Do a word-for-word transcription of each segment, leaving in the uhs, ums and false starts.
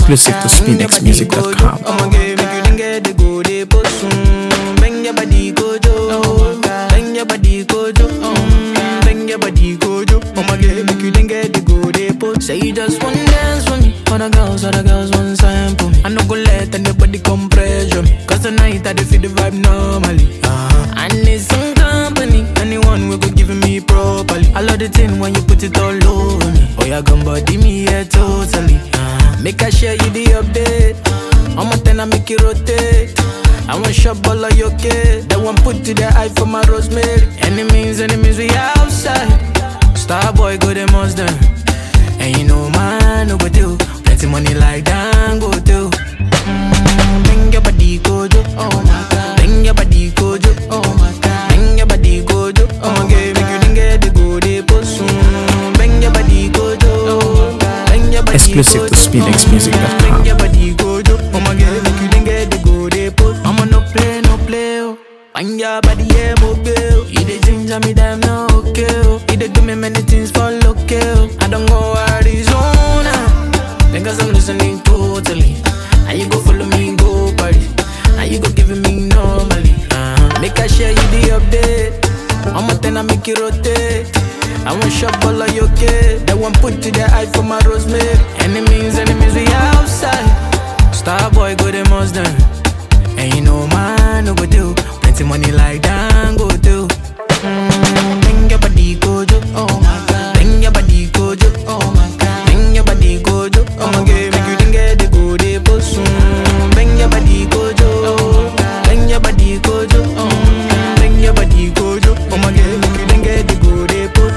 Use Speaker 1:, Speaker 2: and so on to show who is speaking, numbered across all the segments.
Speaker 1: Exclusive to spinx music dot com.
Speaker 2: I'ma get make you get the go they post bang your body gojo, bang your body gojo, bang your body gojo. I'ma get make you get the go they post. Say you just want dance for me, other girls, other girls want sample me. I no go let anybody come pressure me, cause tonight I dey feel the vibe normally. Uh-huh. I need some company, anyone will go give me properly. I love the thing when you put it all over me. Oh yeah, gun body me yeah totally. Uh-huh. Make I share you the update. I'm a ten I make it rotate. I want shop all of your kid. That one put to the eye for my rosemary. Enemies, enemies we outside. Star boy go them most them. And you know man no go do. Plenty money like that go do. Mm, bring your body gojo. Oh my god. Bring your body gojo. Oh my god. Bring your body gojo. Oh my god. Make you didn't get the go they post. Bring your body gojo. Oh my god. Bring your body
Speaker 1: Exclusive to spinx music dot com.
Speaker 2: Bring your body gojo. Oh my god. Make you didn't get the go they post. I'ma no play, no play. Oh. Bring your body yeah mobile. You dey ginger me damn no okay. Oh. You dey do me many things for local. I don't go Arizona because I'm listening totally. And you go follow me, go party. And you go giving me normally. Uh-huh. Make I share you the update. I'm a ten, I make it rotate. I want shop all of your kid. That one put to the eye for my rosemary. Enemies, enemies, we outside. Star boy go them most them. And you know man no go do. Plenty money like that go do. Mm, bring your body gojo. Oh my god. Bring your body gojo. Oh my god. Bring your body gojo. Oh my god. Make you didn't get the go they post. Bring your body gojo. Bring your body gojo. Bring your body gojo. Oh my god. Make you didn't get the go they post.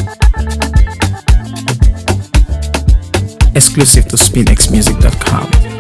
Speaker 1: Exclusive to spinx music dot com.